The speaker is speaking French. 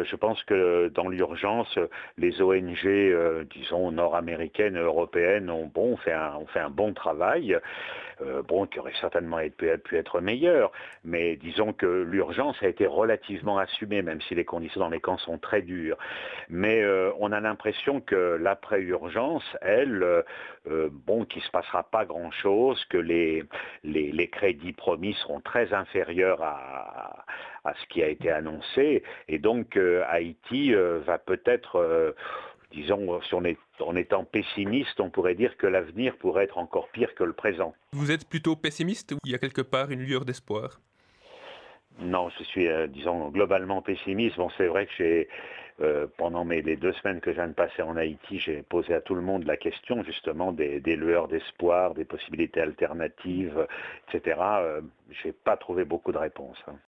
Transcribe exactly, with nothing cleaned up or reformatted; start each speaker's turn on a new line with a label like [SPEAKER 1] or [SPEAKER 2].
[SPEAKER 1] je pense que dans l'urgence, les O N G, euh, disons, nord-américaines, européennes, ont, bon, fait un, ont fait un bon travail, euh, bon, qui aurait certainement pu, pu être meilleur, mais disons que l'urgence a été relativement assumée, même si les conditions dans les camps sont très dures. Mais euh, on a l'impression que l'après-urgence, elle, euh, euh, bon, qu'il ne se passera pas grand-chose, que les, les, les crédits promis seront très inférieurs à, à ce qui a été annoncé, et donc euh, Haïti euh, va peut-être, euh, disons, si on est, en étant pessimiste, on pourrait dire que l'avenir pourrait être encore pire que le présent.
[SPEAKER 2] Vous êtes plutôt pessimiste ou il y a quelque part une lueur d'espoir?
[SPEAKER 1] Non, je suis, euh, disons, globalement pessimiste. Bon, c'est vrai que j'ai, euh, pendant mes, les deux semaines que je viens de passer en Haïti, j'ai posé à tout le monde la question, justement, des, des lueurs d'espoir, des possibilités alternatives, et cetera. Euh, j'ai pas trouvé beaucoup de réponses, hein.